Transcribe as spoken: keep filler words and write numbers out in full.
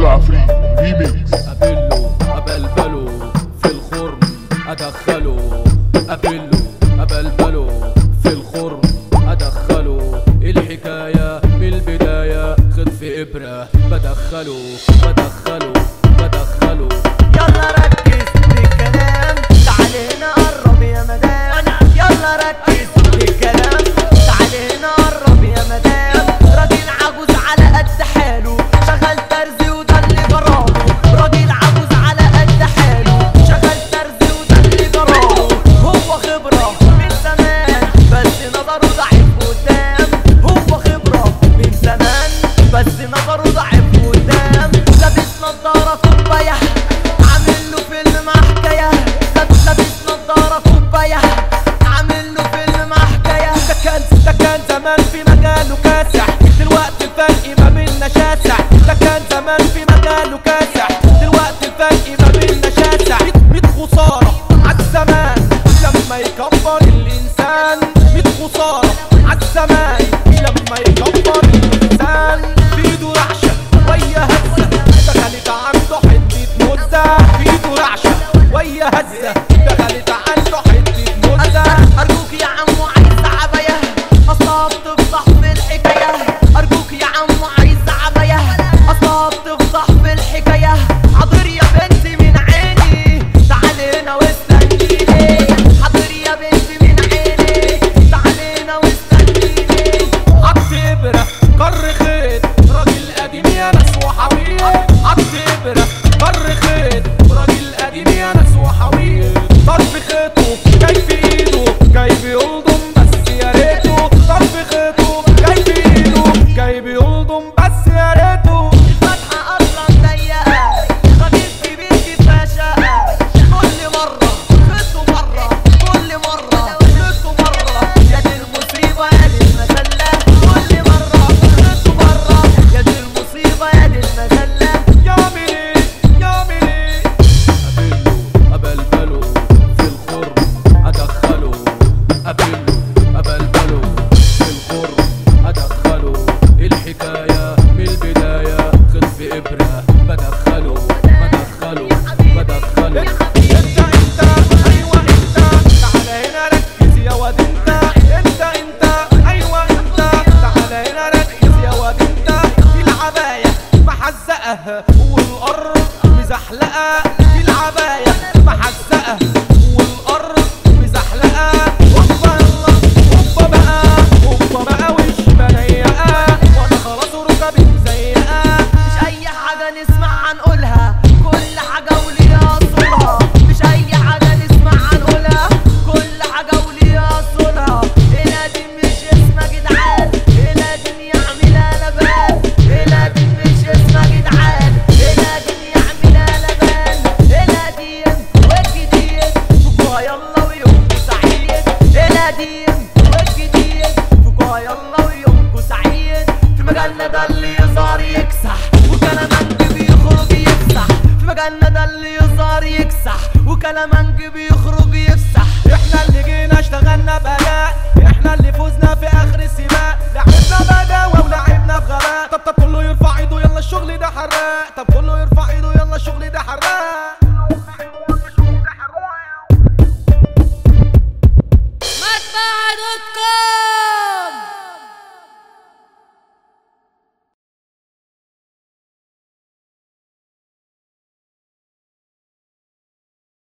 عفريت ريميكس. قابله ابلبله في الخرم ادخله، قابله ابلبله في الخرم ادخله. الحكايه من البدايه خد في ابره بدخله بدخله بدخله. يلا ركز في الكلام، تعال هنا قرب يا مدام. يلا ركز في الكلام، تعال هنا قرب يا مدام. راجل عجوز على قد حاله، شغال ترزي وده اللي جراله. راجل عجوز على قد حاله، شغال ترزي وده اللي جراله. هو خبرة من زمان بس نظره ضعيف قدام. هو خبرة من زمان بس نظره ضعيف قدام. لابس نضارة كوباية، عامل له فيلم مع حكاية. لابس نضارة كوباية، عامل له فيلم مع حكاية. ده كان ده كان زمان في مجاله كاسح، دلوقتي الفرق ما بيننا شاسع. ده كان زمان في مجاله كاسح، دلوقتي الفرق ما بيننا شاسع. ميت خسارة عالزمان لما يكبر الإنسان. ميت خسارة عالزمان لما يكبر الإنسان. في ايده رعشة ويا هزة، دخلت عنده حتة مزة. في ايده رعشة ويا هزة، دخلت عنده حتة مزة. أرجوك يا عمو عايز عباية، أصلا بتفضح في الحكاية. أرجوك يا عمو عايز عباية، أصلا بتفضح في الحكاية. حاضر يا بنتي من عيني، تعالي هنا واستنيني. حاضر يا بنتي من عيني، تعالي هنا واستنيني. عط إبرة كر خيط، راجل قديم يا ناس وحويط. عط إبرة كر خيط، راجل قديم يا ناس وحويط. طرف خيطه جاي في ايده، جاي بيلضم بس يا ريته. طرف خيطه جاي في ايده، جاي بيلضم بس يا ريته. الفتحة أصلا ضيقة، راجل كبير كفاشة. كل مرة خيطه مرة، كل مرة خيطه مرة. يا دي المصيبة يا دي المذلة، كل مرة خيطه مرة. يا دي المصيبة يا دي المذلة. يعمل ايه يعمل ايه؟ قابله ابلبله في الخرم ادخله، قابله ابلبله في الخرم ادخله. الحكايه من البدايه خد في ابره بدخله بدخله بدخله. انت انت ايوه انت، تعالى هنا ركز يا واد انت. انت انت ايوه انت، تعالى هنا ركز يا واد انت. دي العباية محزقة والارض مزحلقة. دي العباية محزقة والارض مزحلقة. هوبا يلا هوبا بقى، هوبا بقى وش بضيقة، وانا خلاص ركبي مزيقة. مش اي حاجة نسمع هنقولها، كل حاجة وليها اصولها. مش اي حاجة نسمع هنقولها، كل حاجة وليها اصولها. القديم مش اسمها جدعان، القديم يعملها لبان. القديم مش اسمها جدعان، القديم يعملها لبان. القديم والجديد فكوها يلا ويومكوا سعيد. القديم والجديد فكوها يلا ويومكوا سعيد. في مجالنا ده اللي يظهر يكسح، وكلامنج بيخرج يفسح. في مجالنا ده اللي يظهر يكسح، وكلامنج بيخرج يفسح. احنا اللي